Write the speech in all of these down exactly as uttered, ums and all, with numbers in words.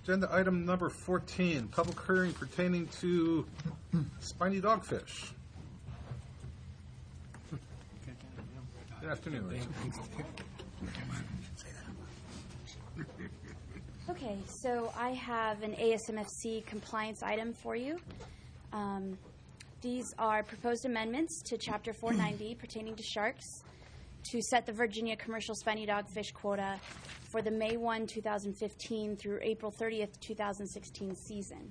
Agenda item number fourteen, public hearing pertaining to spiny dogfish. Good afternoon, Rachel. Okay, so I have an A S M F C compliance item for you. Um, these are proposed amendments to Chapter four ninety pertaining to sharks to set the Virginia commercial spiny dogfish quota for the May first, two thousand fifteen through April thirtieth, two thousand sixteen season.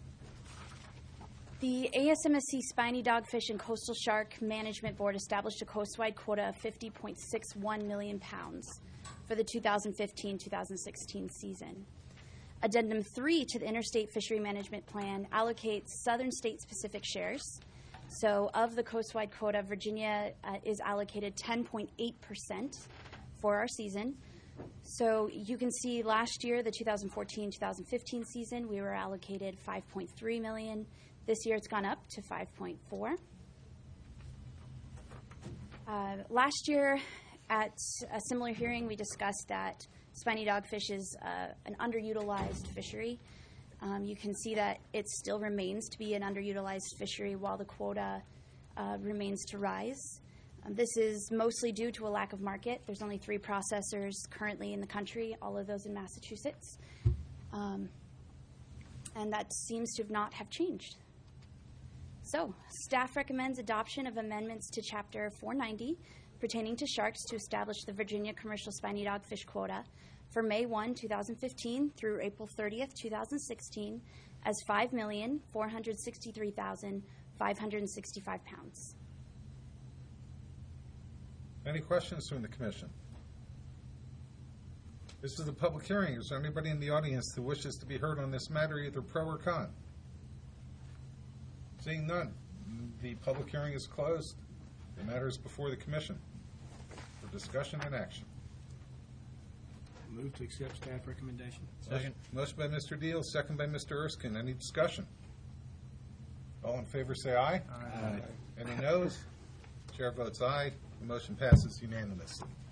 The A S M S C Spiny Dogfish and Coastal Shark Management Board established a coastwide quota of fifty point six one million pounds for the two thousand fifteen two thousand sixteen season. Addendum three to the Interstate Fishery Management Plan allocates southern state-specific shares. So of the coastwide quota, Virginia uh, is allocated ten point eight percent for our season. So you can see last year, the two thousand fourteen two thousand fifteen season, we were allocated five point three million dollars. This year it's gone up to five point four. Uh, last year at a similar hearing, we discussed that spiny dogfish is uh, an underutilized fishery. Um, you can see that it still remains to be an underutilized fishery while the quota uh, remains to rise. Um, this is mostly due to a lack of market. There's only three processors currently in the country, all of those in Massachusetts. Um, and that seems to not have changed. So, staff recommends adoption of amendments to Chapter four ninety pertaining to sharks to establish the Virginia commercial spiny dogfish quota for May first, two thousand fifteen through April thirtieth, two thousand sixteen as five million four hundred sixty-three thousand five hundred sixty-five pounds. Any questions from the commission? This is a public hearing. Is there anybody in the audience that wishes to be heard on this matter, either pro or con? Seeing none, the public hearing is closed. The matter is before the commission for discussion and action. Move to accept staff recommendation. Second. Motion by Mister Deal, second by Mister Erskine. Any discussion? All in favor say aye. Aye. Any noes? Chair votes aye. The motion passes unanimously.